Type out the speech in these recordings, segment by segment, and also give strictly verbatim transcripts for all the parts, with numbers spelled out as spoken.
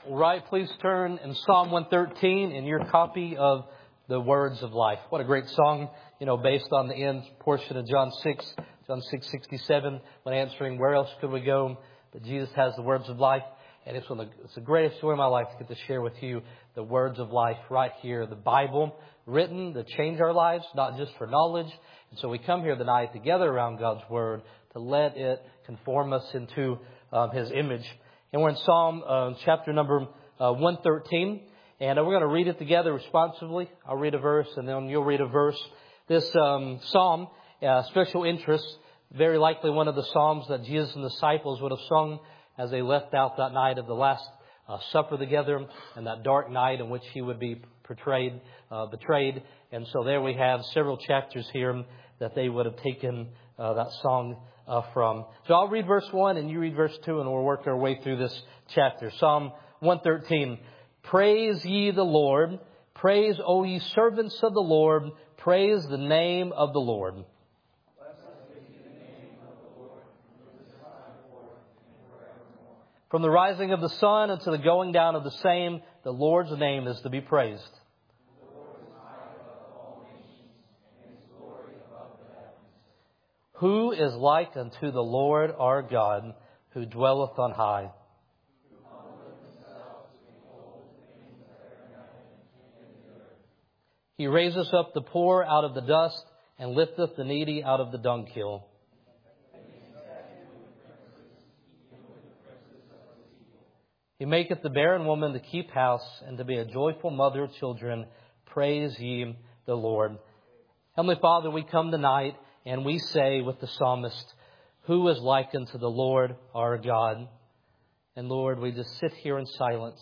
Right, please turn in Psalm one thirteen in your copy of the Words of Life. What a great song, you know, based on the end portion of John six, John six sixty-seven, when answering, where else could we go? But Jesus has the words of life, and it's, one of the, it's the greatest joy of my life to get to share with you the words of life right here, the Bible, written to change our lives, not just for knowledge. And so we come here tonight together around God's Word to let it conform us into um, His image. And we're in Psalm uh, chapter number uh, one thirteen. And we're going to read it together responsively. I'll read a verse and then you'll read a verse. This um, psalm, uh, special interest, very likely one of the psalms that Jesus and the disciples would have sung as they left out that night of the Last uh, Supper together and that dark night in which He would be portrayed, uh, betrayed. And so there we have several chapters here that they would have taken uh, that song uh, from. So I'll read verse one and you read verse two and we'll work our way through this chapter. Psalm one thirteen. Praise ye the Lord. Praise, O ye servants of the Lord. Praise the name of the Lord. From the rising of the sun unto the going down of the same, the Lord's name is to be praised. Who is like unto the Lord our God, who dwelleth on high? He raiseth up the poor out of the dust, and lifteth the needy out of the dunghill. He maketh the barren woman to keep house, and to be a joyful mother of children. Praise ye the Lord. Heavenly Father, we come tonight, and we say with the psalmist, who is like unto the Lord our God? And Lord, we just sit here in silence,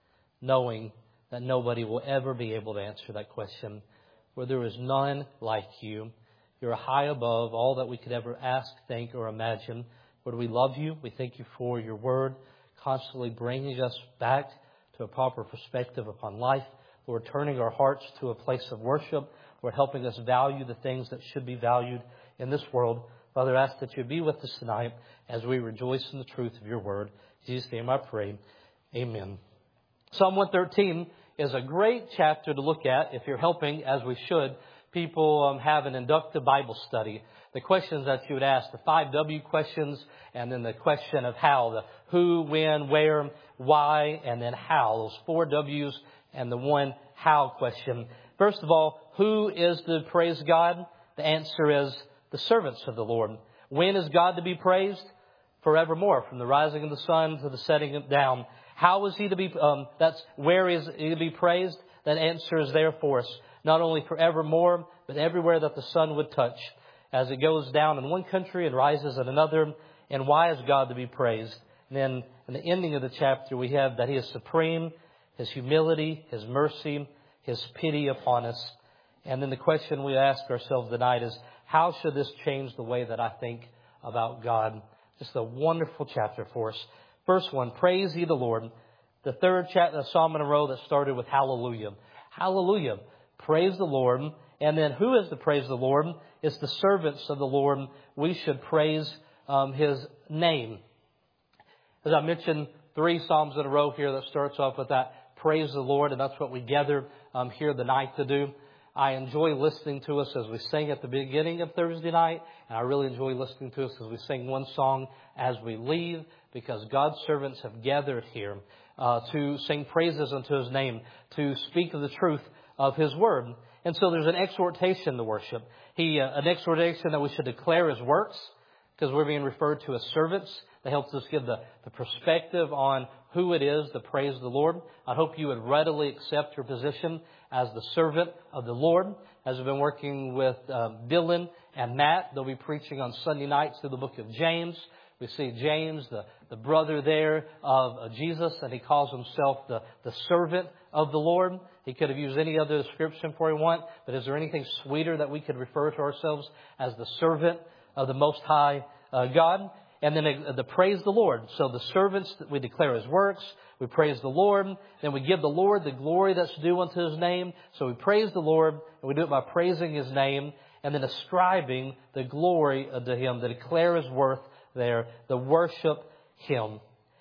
knowing that nobody will ever be able to answer that question. For there is none like you. You're high above all that we could ever ask, think, or imagine. Lord, we love you. We thank you for your word, constantly bringing us back to a proper perspective upon life. Lord, turning our hearts to a place of worship. Lord, helping us value the things that should be valued in this world. Father, I ask that you be with us tonight as we rejoice in the truth of your word. In Jesus' name I pray. Amen. Psalm one thirteen is a great chapter to look at if you're helping, as we should, people um, have an inductive Bible study. The questions that you would ask, the five W questions, and then the question of how, the who, when, where, why, and then how. Those four W's and the one how question. First of all, who is to praise God? The answer is the servants of the Lord. When is God to be praised? Forevermore, from the rising of the sun to the setting it down. How is He to be, um, that's where is He to be praised? That answer is there for us. Not only forevermore, but everywhere that the sun would touch. As it goes down in one country and rises in another. And why is God to be praised? And then in the ending of the chapter, we have that He is supreme, His humility, His mercy, His pity upon us. And then the question we ask ourselves tonight is, how should this change the way that I think about God? Just a wonderful chapter for us. First one, praise ye the Lord. The third chapter, psalm in a row that started with hallelujah. Hallelujah. Praise the Lord. And then who is to praise the Lord? It's the servants of the Lord. We should praise um, His name. As I mentioned, three psalms in a row here that starts off with that praise the Lord. And that's what we gather um, here tonight to do. I enjoy listening to us as we sing at the beginning of Thursday night. And I really enjoy listening to us as we sing one song as we leave. Because God's servants have gathered here uh, to sing praises unto His name. To speak of the truth of His word. And so there's an exhortation to worship. He, uh, an exhortation that we should declare His works. Because we're being referred to as servants. That helps us give the, the perspective on who it is to praise the Lord. I hope you would readily accept your position as the servant of the Lord. As we've been working with um, Dylan and Matt, they'll be preaching on Sunday nights through the book of James. We see James, the, the brother there of uh, Jesus, and he calls himself the, the servant of the Lord. He could have used any other description for he want, but is there anything sweeter that we could refer to ourselves as the servant of the Most High uh, God? And then uh, the praise the Lord. So the servants, we declare His works. We praise the Lord. Then we give the Lord the glory that's due unto His name. So we praise the Lord, and we do it by praising His name, and then ascribing the glory to Him, to declare His worth there, to worship Him.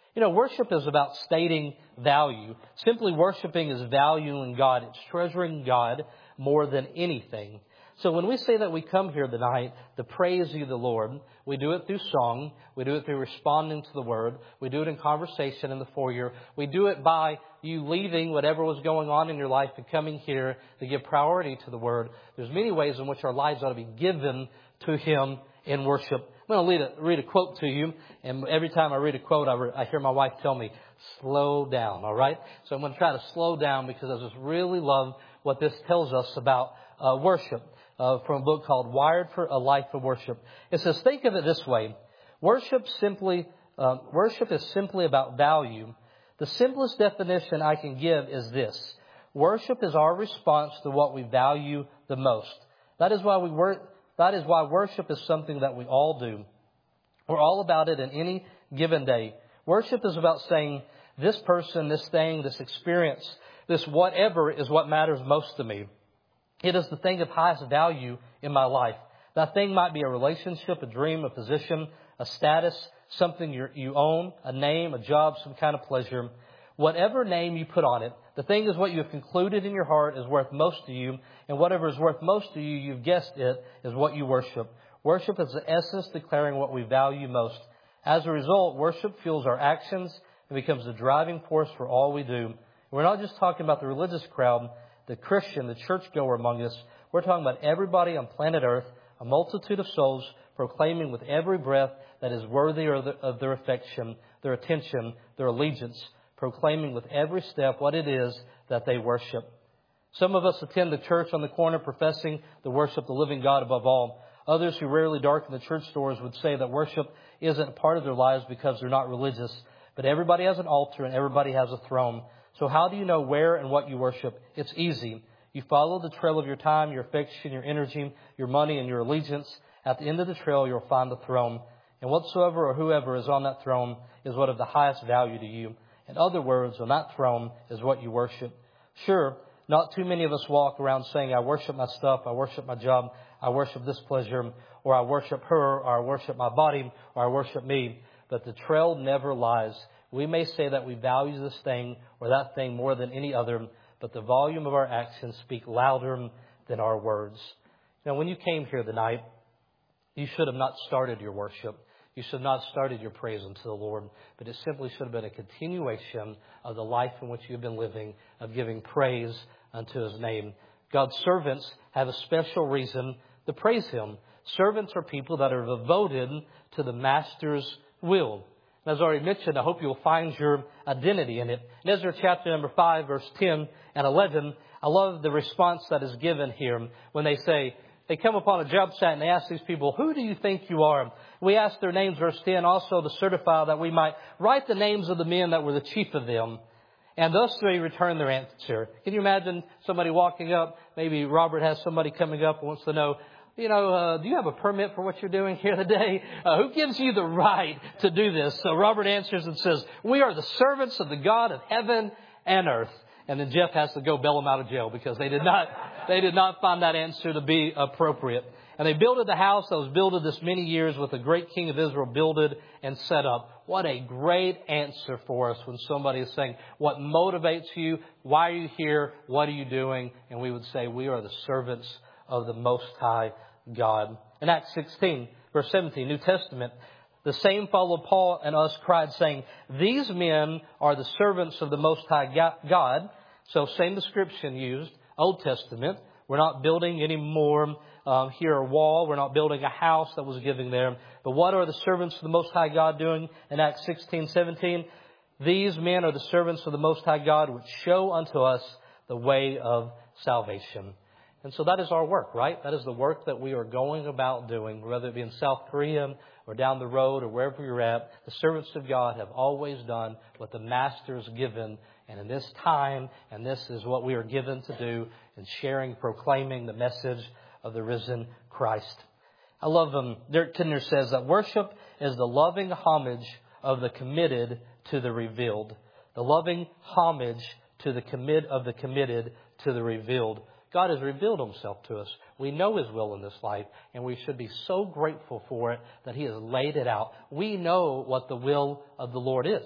You know, worship is about stating value. Simply worshiping is valuing God. It's treasuring God more than anything. So when we say that we come here tonight to praise you, the Lord, we do it through song. We do it through responding to the Word. We do it in conversation in the foyer. We do it by you leaving whatever was going on in your life and coming here to give priority to the Word. There's many ways in which our lives ought to be given to Him in worship. I'm going to read a, read a quote to you. And every time I read a quote, I, re, I hear my wife tell me, slow down, all right? So I'm going to try to slow down because I just really love what this tells us about uh, worship. Uh, from a book called Wired for a Life of Worship. It says, think of it this way. Worship simply, uh, worship is simply about value. The simplest definition I can give is this. Worship is our response to what we value the most. That is why we wor- that is why worship is something that we all do. We're all about it in any given day. Worship is about saying, this person, this thing, this experience, this whatever is what matters most to me. It is the thing of highest value in my life. That thing might be a relationship, a dream, a position, a status, something you you own, a name, a job, some kind of pleasure. Whatever name you put on it, the thing is what you have concluded in your heart is worth most to you, and whatever is worth most to you, you've guessed it, is what you worship. Worship is the essence declaring what we value most. As a result, worship fuels our actions and becomes the driving force for all we do. We're not just talking about the religious crowd, the Christian, the churchgoer among us. We're talking about everybody on planet Earth, a multitude of souls proclaiming with every breath that is worthy of their affection, their attention, their allegiance, proclaiming with every step what it is that they worship. Some of us attend the church on the corner professing to worship the living God above all. Others who rarely darken the church doors would say that worship isn't a part of their lives because they're not religious. But everybody has an altar and everybody has a throne. So how do you know where and what you worship? It's easy. You follow the trail of your time, your affection, your energy, your money, and your allegiance. At the end of the trail, you'll find the throne. And whatsoever or whoever is on that throne is what of the highest value to you. In other words, on that throne is what you worship. Sure, not too many of us walk around saying, I worship my stuff, I worship my job, I worship this pleasure, or I worship her, or I worship my body, or I worship me. But the trail never lies. We may say that we value this thing or that thing more than any other, but the volume of our actions speak louder than our words. Now, when you came here tonight, you should have not started your worship. You should have not started your praise unto the Lord, but it simply should have been a continuation of the life in which you've been living, of giving praise unto His name. God's servants have a special reason to praise Him. Servants are people that are devoted to the Master's will. And as I already mentioned, I hope you'll find your identity in it. In Ezra chapter number five, verse ten and eleven, I love the response that is given here when they say, they come upon a job site and they ask these people, who do you think you are? We ask their names, verse ten, also to certify that we might write the names of the men that were the chief of them. And thus they return their answer. Can you imagine somebody walking up? Maybe Robert has somebody coming up and wants to know, you know, uh, do you have a permit for what you're doing here today? Uh, who gives you the right to do this? So Robert answers and says, we are the servants of the God of heaven and earth. And then Jeff has to go bail them out of jail because they did not, they did not find that answer to be appropriate. And they builded the house that was builded this many years with the great king of Israel builded and set up. What a great answer for us when somebody is saying, what motivates you? Why are you here? What are you doing? And we would say, we are the servants of the Most High God. In Acts sixteen, verse seventeen, New Testament, the same followed Paul and us cried, saying, these men are the servants of the Most High God. So same description used, Old Testament. We're not building any more um, here a wall. We're not building a house that was given there. But what are the servants of the Most High God doing in Acts sixteen, seventeen? These men are the servants of the Most High God, which show unto us the way of salvation. And so that is our work, right? That is the work that we are going about doing, whether it be in South Korea or down the road or wherever you're at. The servants of God have always done what the Master has given. And in this time, and this is what we are given to do in sharing, proclaiming the message of the risen Christ. I love them. Derek Kidner says that worship is the loving homage of the committed to the revealed. The loving homage to the commit of the committed to the revealed. God has revealed Himself to us. We know His will in this life, and we should be so grateful for it that He has laid it out. We know what the will of the Lord is.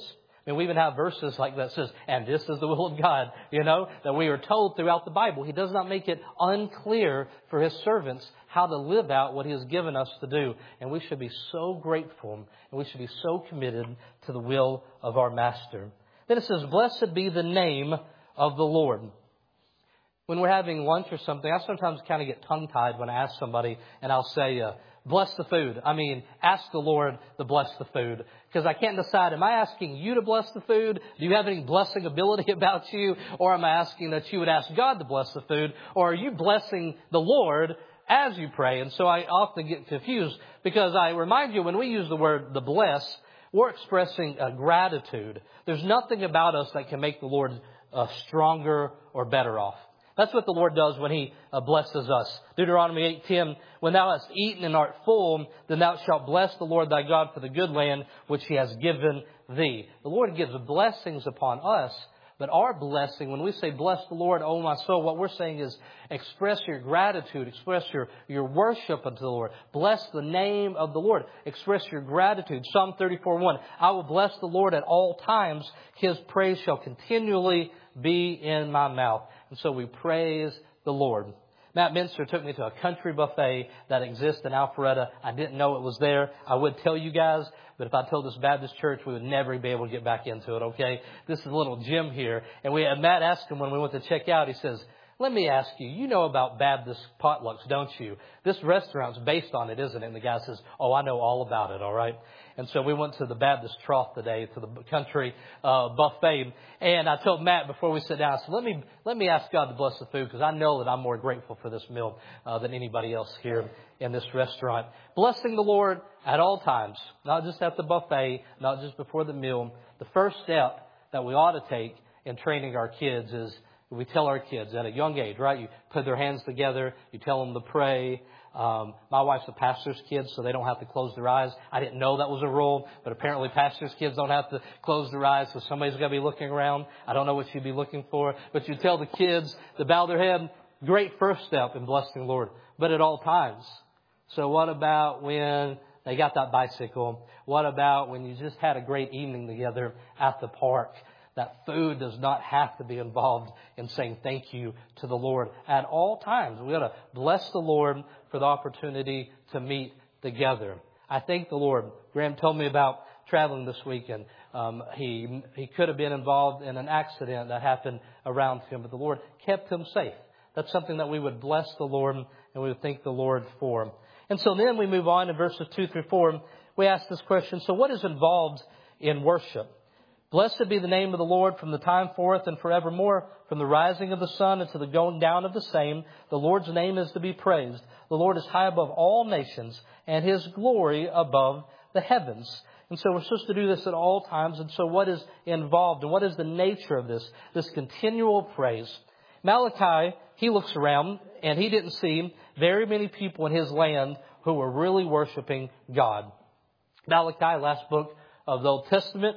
I mean, we even have verses like that says, and this is the will of God, you know, that we are told throughout the Bible. He does not make it unclear for His servants how to live out what He has given us to do. And we should be so grateful and we should be so committed to the will of our Master. Then it says, blessed be the name of the Lord. When we're having lunch or something, I sometimes kind of get tongue-tied when I ask somebody and I'll say, uh, bless the food. I mean, ask the Lord to bless the food. Because I can't decide, am I asking you to bless the food? Do you have any blessing ability about you? Or am I asking that you would ask God to bless the food? Or are you blessing the Lord as you pray? And so I often get confused because I remind you, when we use the word the bless, we're expressing a gratitude. There's nothing about us that can make the Lord uh, stronger or better off. That's what the Lord does when He uh, blesses us. Deuteronomy eight ten, when thou hast eaten and art full, then thou shalt bless the Lord thy God for the good land which He has given thee. The Lord gives blessings upon us, but our blessing, when we say bless the Lord, O my soul, what we're saying is express your gratitude, express your, your worship unto the Lord. Bless the name of the Lord. Express your gratitude. Psalm thirty-four one, I will bless the Lord at all times. His praise shall continually be in my mouth. And so we praise the Lord. Matt Minster took me to a country buffet that exists in Alpharetta. I didn't know it was there. I would tell you guys, but if I told this Baptist church, we would never be able to get back into it, okay? This is a little gym here. And we and Matt asked him when we went to check out, he says, let me ask you, you know about Baptist potlucks, don't you? This restaurant's based on it, isn't it? And the guy says, oh, I know all about it, all right? And so we went to the Baptist Trough today, to the country uh, buffet. And I told Matt before we sit down, I said, let me, let me ask God to bless the food, because I know that I'm more grateful for this meal uh, than anybody else here in this restaurant. Blessing the Lord at all times, not just at the buffet, not just before the meal. The first step that we ought to take in training our kids is we tell our kids at a young age, right? You put their hands together. You tell them to pray. Um, my wife's a pastor's kid, so they don't have to close their eyes. I didn't know that was a rule, but apparently pastor's kids don't have to close their eyes, so somebody's got to be looking around. I don't know what you'd be looking for, but you tell the kids to bow their head. Great first step in blessing the Lord, but at all times. So what about when they got that bicycle? What about when you just had a great evening together at the park? That food does not have to be involved in saying thank you to the Lord at all times. We got to bless the Lord for the opportunity to meet together. I thank the Lord. Graham told me about traveling this week, and um, he he could have been involved in an accident that happened around him, but the Lord kept him safe. That's something that we would bless the Lord and we would thank the Lord for. And so then we move on in verses two through four. We ask this question: so what is involved in worship? Blessed be the name of the Lord from the time forth and forevermore, from the rising of the sun unto the going down of the same. The Lord's name is to be praised. The Lord is high above all nations, and His glory above the heavens. And so we're supposed to do this at all times. And so what is involved, and what is the nature of this, this continual praise? Malachi, he looks around, and he didn't see very many people in his land who were really worshiping God. Malachi, last book of the Old Testament.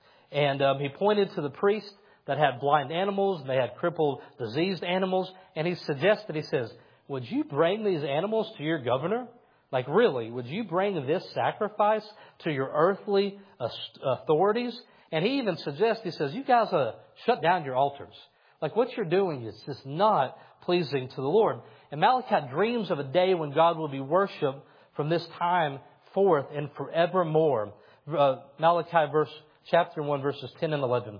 And um, he pointed to the priest that had blind animals, and they had crippled, diseased animals. And he suggested, he says, would you bring these animals to your governor? Like, really, would you bring this sacrifice to your earthly authorities? And he even suggests, he says, you guys uh, shut down your altars. Like, what you're doing is just not pleasing to the Lord. And Malachi dreams of a day when God will be worshipped from this time forth and forevermore. Uh, Malachi verse Chapter one, verses ten and eleven.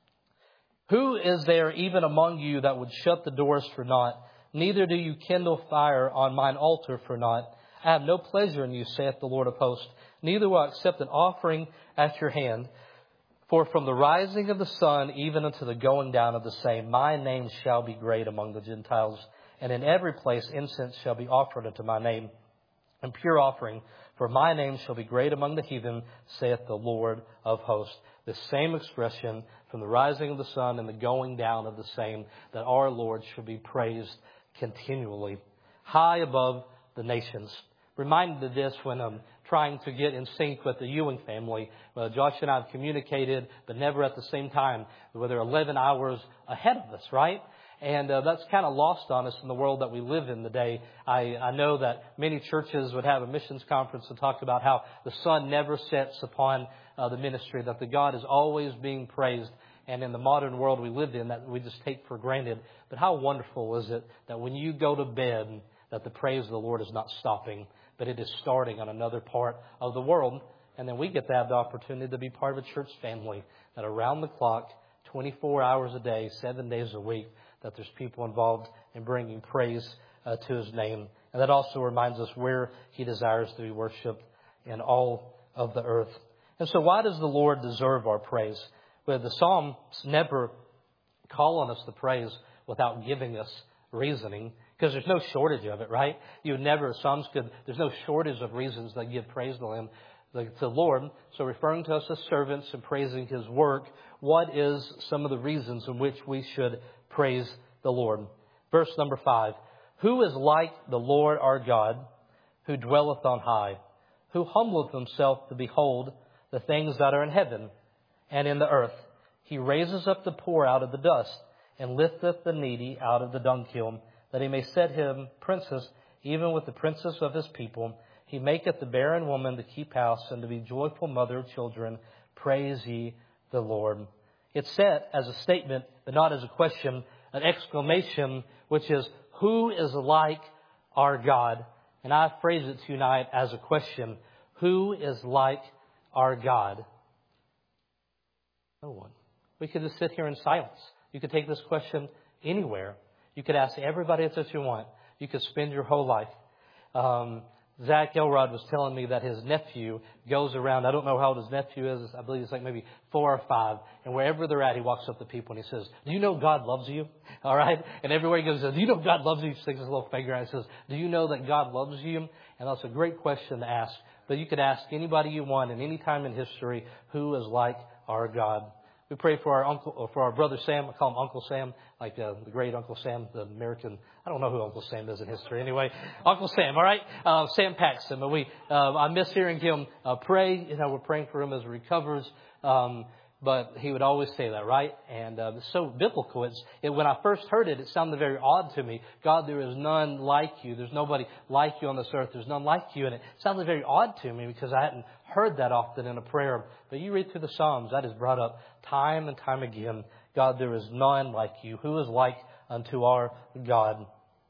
Who is there even among you that would shut the doors for naught? Neither do you kindle fire on mine altar for naught. I have no pleasure in you, saith the Lord of hosts. Neither will I accept an offering at your hand. For from the rising of the sun even unto the going down of the same, my name shall be great among the Gentiles. And in every place incense shall be offered unto my name, and pure offering. For my name shall be great among the heathen, saith the Lord of hosts. The same expression, from the rising of the sun and the going down of the same, that our Lord should be praised continually, high above the nations. Reminded of this when I'm trying to get in sync with the Ewing family. Uh, Josh and I have communicated, but never at the same time. Where they're eleven hours ahead of us, right? And uh, that's kind of lost on us in the world that we live in today. I, I know that many churches would have a missions conference and talk about how the sun never sets upon uh, the ministry, that the God is always being praised. And in the modern world we live in, that we just take for granted. But how wonderful is it that when you go to bed, that the praise of the Lord is not stopping, but it is starting on another part of the world. And then we get to have the opportunity to be part of a church family that around the clock, twenty-four hours a day, seven days a week, that there's people involved in bringing praise uh, to His name. And that also reminds us where He desires to be worshipped in all of the earth. And so why does the Lord deserve our praise? Well, the Psalms never call on us to praise without giving us reasoning, because there's no shortage of it, right? You never, Psalms could, there's no shortage of reasons that give praise to Him, to the Lord. So referring to us as servants and praising His work, what is some of the reasons in which we should praise the Lord? Verse number five. Who is like the Lord our God, who dwelleth on high, who humbleth Himself to behold the things that are in heaven and in the earth? He raises up the poor out of the dust, and lifteth the needy out of the dunghill, that He may set him princes, even with the princes of His people. He maketh the barren woman to keep house, and to be joyful mother of children. Praise ye the Lord. It's said as a statement, but not as a question, an exclamation, which is, who is like our God? And I phrase it tonight as a question. Who is like our God? No one. We could just sit here in silence. You could take this question anywhere. You could ask everybody that you want. You could spend your whole life. Um, Zach Elrod was telling me that his nephew goes around. I don't know how old his nephew is. I believe it's like maybe four or five. And wherever they're at, he walks up to people and he says, do you know God loves you? All right. And everywhere he goes, he says, do you know God loves you? He sticks his little finger out and says, do you know that God loves you? And that's a great question to ask. But you could ask anybody you want in any time in history, who is like our God? We pray for our uncle, for our brother Sam. I call him Uncle Sam, like uh, the great Uncle Sam, the American. I don't know who Uncle Sam is in history. Anyway, Uncle Sam. All right, uh, Sam Paxton. But we, uh, I miss hearing him uh, pray. You know, we're praying for him as he recovers. Um, but he would always say that, right? And uh, it's so biblical. It's it, when I first heard it, it sounded very odd to me. God, there is none like you. There's nobody like you on this earth. There's none like you, and it sounded very odd to me because I hadn't heard that often in a prayer. But you read through the Psalms, that is brought up time and time again. God, there is none like you. Who is like unto our God?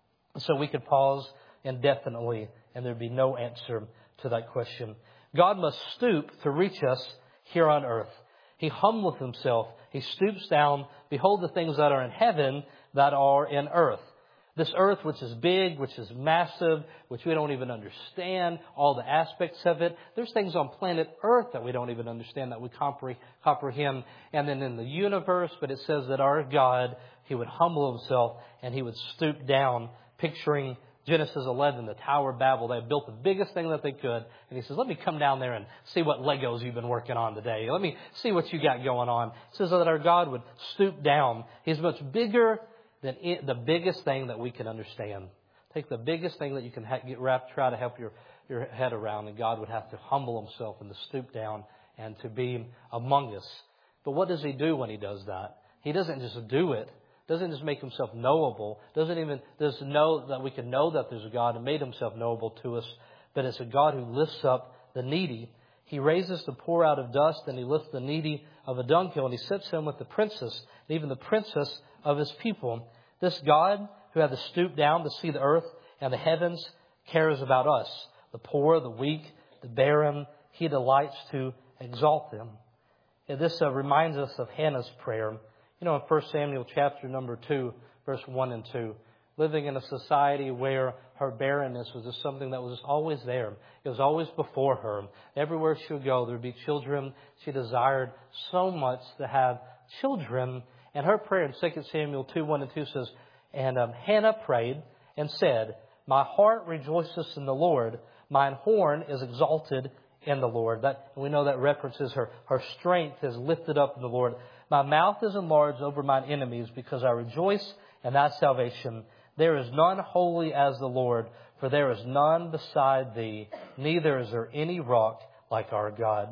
So we could pause indefinitely, and there'd be no answer to that question. God must stoop to reach us here on earth. He humbleth Himself. He stoops down. Behold the things that are in heaven that are in earth. This earth, which is big, which is massive, which we don't even understand, all the aspects of it. There's things on planet Earth that we don't even understand, that we comprehend. And then in the universe, but it says that our God, He would humble Himself and He would stoop down, picturing Genesis eleven, the Tower of Babel. They built the biggest thing that they could. And He says, let me come down there and see what Legos you've been working on today. Let me see what you got going on. It says that our God would stoop down. He's much bigger than it, the biggest thing that we can understand. Take the biggest thing that you can ha- get wrapped, try to help your, your head around, and God would have to humble Himself and to stoop down and to be among us. But what does He do when He does that? He doesn't just do it. Doesn't just make Himself knowable. Doesn't even does know that we can know that there's a God who made Himself knowable to us. But it's a God who lifts up the needy. He raises the poor out of dust, and He lifts the needy of a dunghill, and He sits him with the princes, and even the princess of His people. This God who had to stoop down to see the earth and the heavens cares about us, the poor, the weak, the barren. He delights to exalt them. And this uh, reminds us of Hannah's prayer. You know, in First Samuel chapter number two, verse one and two, living in a society where her barrenness was just something that was just always there. It was always before her. Everywhere she would go, there would be children. She desired so much to have children. And her prayer in Second Samuel two, one and two says, and um, Hannah prayed and said, my heart rejoices in the Lord. Mine horn is exalted in the Lord. That, and we know that references her, her strength is lifted up in the Lord. My mouth is enlarged over mine enemies, because I rejoice in thy salvation. There is none holy as the Lord, for there is none beside thee, neither is there any rock like our God.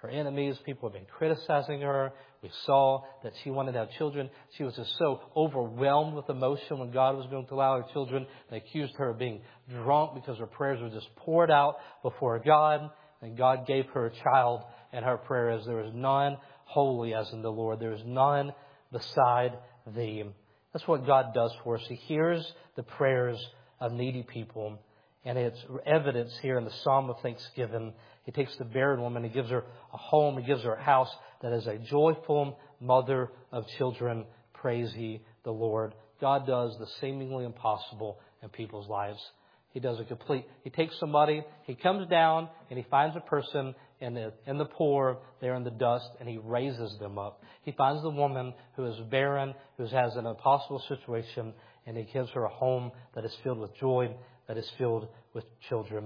her enemies. People have been criticizing her. We saw that she wanted to have children. She was just so overwhelmed with emotion when God was going to allow her children. They accused her of being drunk because her prayers were just poured out before God. And God gave her a child, and her prayer is, there is none holy as in the Lord. There is none beside thee. That's what God does for us. He hears the prayers of needy people. And it's evidence here in the Psalm of Thanksgiving. He takes the barren woman, He gives her a home, He gives her a house that is a joyful mother of children. Praise ye the Lord. God does the seemingly impossible in people's lives. He does a complete, He takes somebody, He comes down and He finds a person in the, in the poor, they're in the dust, and He raises them up. He finds the woman who is barren, who has an impossible situation, and He gives her a home that is filled with joy, that is filled with children.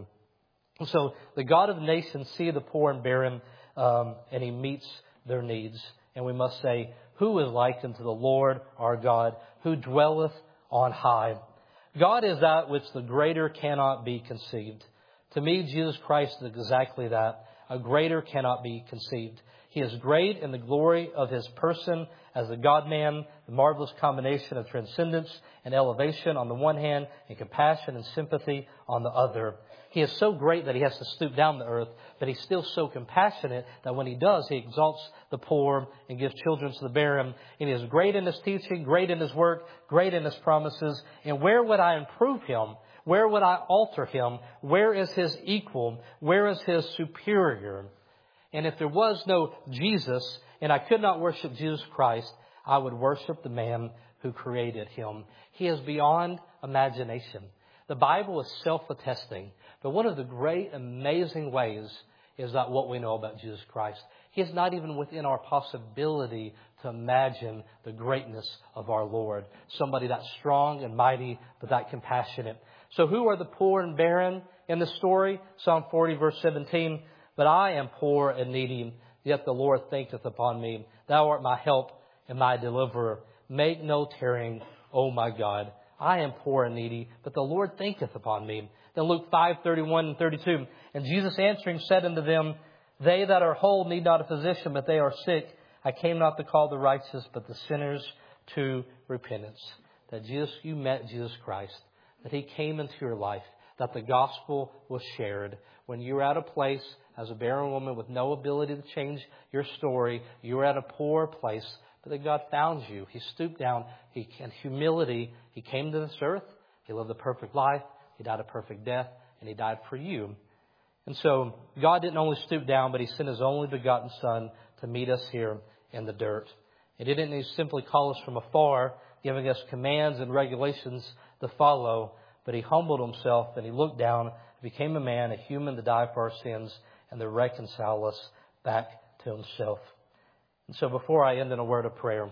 So the God of the nations sees the poor and barren, um, and He meets their needs. And we must say, who is like unto the Lord our God, who dwelleth on high? God is that which the greater cannot be conceived. To me, Jesus Christ is exactly that. A greater cannot be conceived. He is great in the glory of His person as the God-man, the marvelous combination of transcendence and elevation on the one hand, and compassion and sympathy on the other. He is so great that He has to stoop down to earth, but He's still so compassionate that when He does, He exalts the poor and gives children to the barren. And He is great in His teaching, great in His work, great in His promises. And where would I improve Him? Where would I alter Him? Where is His equal? Where is His superior? And if there was no Jesus, and I could not worship Jesus Christ, I would worship the man who created Him. He is beyond imagination. The Bible is self-attesting. But one of the great, amazing ways is that what we know about Jesus Christ. He is not even within our possibility to imagine the greatness of our Lord. Somebody that's strong and mighty, but that compassionate. So who are the poor and barren in the story? Psalm forty, verse seventeen. But I am poor and needy, yet the Lord thinketh upon me. Thou art my help and my deliverer. Make no tarrying, O my God. I am poor and needy, but the Lord thinketh upon me. Then Luke five, thirty-one and thirty-two. And Jesus answering said unto them, They that are whole need not a physician, but they are sick. I came not to call the righteous, but the sinners to repentance. That Jesus, you met Jesus Christ, that He came into your life, that the gospel was shared. When you were at a place as a barren woman with no ability to change your story, you were at a poor place, but that God found you. He stooped down. He, in humility, He came to this earth. He lived a perfect life. He died a perfect death, and He died for you. And so God didn't only stoop down, but He sent His only begotten Son to meet us here in the dirt. He didn't simply call us from afar, giving us commands and regulations to follow, but He humbled Himself and He looked down, became a man, a human to die for our sins and to reconcile us back to Himself. And so before I end in a word of prayer,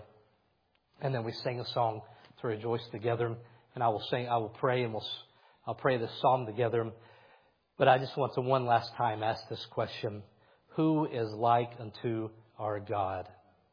and then we sing a song to rejoice together, and I will sing, I will pray, and we'll, I'll pray this psalm together. But I just want to one last time ask this question: who is like unto our God?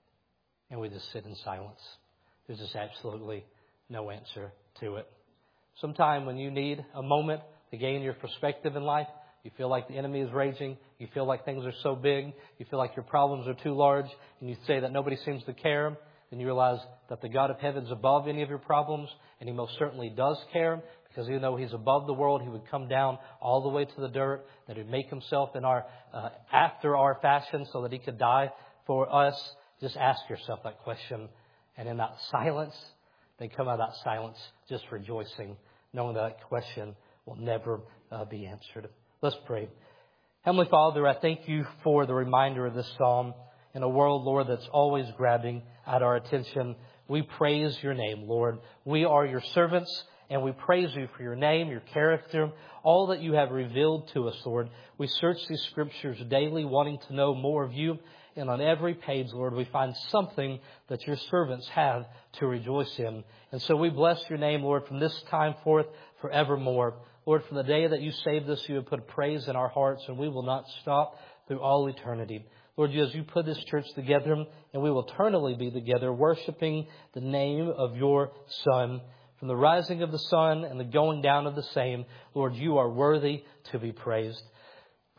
And we just sit in silence. There's just absolutely no answer to it. Sometime when you need a moment to gain your perspective in life, you feel like the enemy is raging, you feel like things are so big, you feel like your problems are too large, and you say that nobody seems to care, then you realize that the God of heaven is above any of your problems, and He most certainly does care, because even though He's above the world, He would come down all the way to the dirt, that He'd make Himself in our uh, after our fashion so that He could die for us. Just ask yourself that question, and in that silence, they come out of that silence just rejoicing, knowing that question will never uh, be answered. Let's pray. Heavenly Father, I thank You for the reminder of this psalm. In a world, Lord, that's always grabbing at our attention, we praise Your name, Lord. We are Your servants, and we praise You for Your name, Your character, all that You have revealed to us, Lord. We search these scriptures daily, wanting to know more of You. And on every page, Lord, we find something that Your servants have to rejoice in. And so we bless Your name, Lord, from this time forth forevermore. Lord, from the day that You saved us, You have put praise in our hearts, and we will not stop through all eternity. Lord, as You put this church together, and we will eternally be together, worshiping the name of Your Son. From the rising of the sun and the going down of the same, Lord, You are worthy to be praised.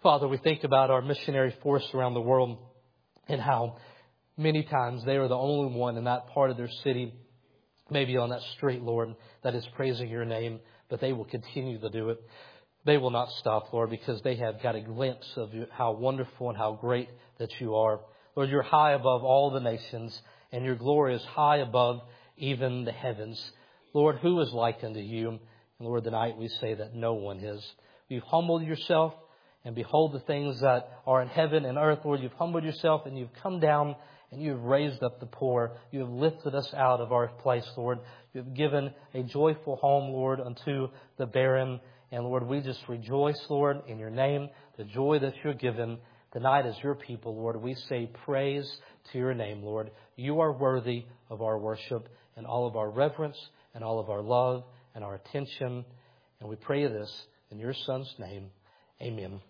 Father, we think about our missionary force around the world and how many times they are the only one in that part of their city, maybe on that street, Lord, that is praising your name, but they will continue to do it. They will not stop, Lord, because they have got a glimpse of how wonderful and how great that you are. Lord, you're high above all the nations, and your glory is high above even the heavens. Lord, who is like unto you? And Lord, tonight we say that no one is. You've humbled yourself, and behold the things that are in heaven and earth. Lord, you've humbled yourself, and you've come down, and you have raised up the poor. You have lifted us out of our place, Lord. You have given a joyful home, Lord, unto the barren. And Lord, we just rejoice, Lord, in your name, the joy that you're given tonight as your people, Lord. We say praise to your name, Lord. You are worthy of our worship and all of our reverence and all of our love and our attention. And we pray this in your Son's name. Amen.